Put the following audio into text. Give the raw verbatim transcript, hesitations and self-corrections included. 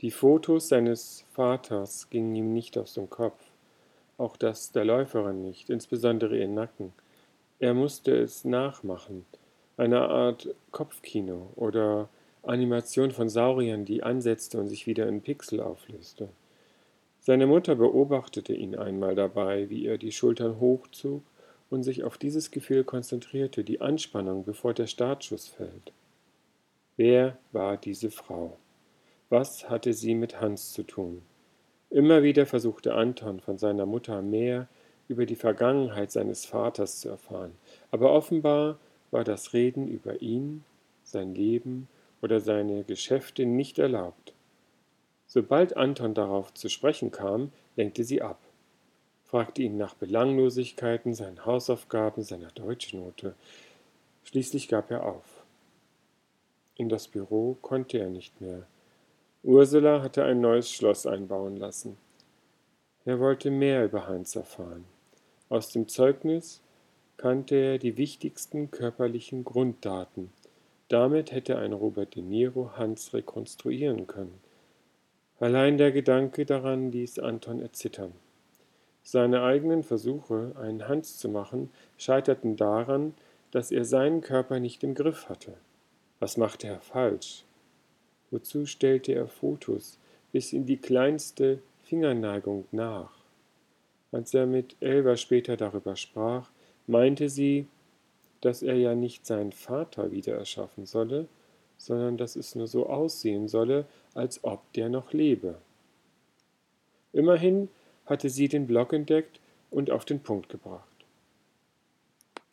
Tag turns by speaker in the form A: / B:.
A: Die Fotos seines Vaters gingen ihm nicht aus dem Kopf, auch das der Läuferin nicht, insbesondere ihr Nacken. Er musste es nachmachen, eine Art Kopfkino oder Animation von Sauriern, die ansetzte und sich wieder in Pixel auflöste. Seine Mutter beobachtete ihn einmal dabei, wie er die Schultern hochzog und sich auf dieses Gefühl konzentrierte, die Anspannung, bevor der Startschuss fällt. Wer war diese Frau? Was hatte sie mit Hans zu tun? Immer wieder versuchte Anton von seiner Mutter mehr über die Vergangenheit seines Vaters zu erfahren, aber offenbar war das Reden über ihn, sein Leben oder seine Geschäfte nicht erlaubt. Sobald Anton darauf zu sprechen kam, lenkte sie ab, fragte ihn nach Belanglosigkeiten, seinen Hausaufgaben, seiner Deutschnote. Schließlich gab er auf. In das Büro konnte er nicht mehr. Ursula hatte ein neues Schloss einbauen lassen. Er wollte mehr über Hans erfahren. Aus dem Zeugnis kannte er die wichtigsten körperlichen Grunddaten. Damit hätte ein Robert De Niro Hans rekonstruieren können. Allein der Gedanke daran ließ Anton erzittern. Seine eigenen Versuche, einen Hans zu machen, scheiterten daran, dass er seinen Körper nicht im Griff hatte. Was machte er falsch? Wozu stellte er Fotos bis in die kleinste Fingerneigung nach? Als er mit Elva später darüber sprach, meinte sie, dass er ja nicht seinen Vater wieder erschaffen solle, sondern dass es nur so aussehen solle, als ob der noch lebe. Immerhin hatte sie den Blog entdeckt und auf den Punkt gebracht.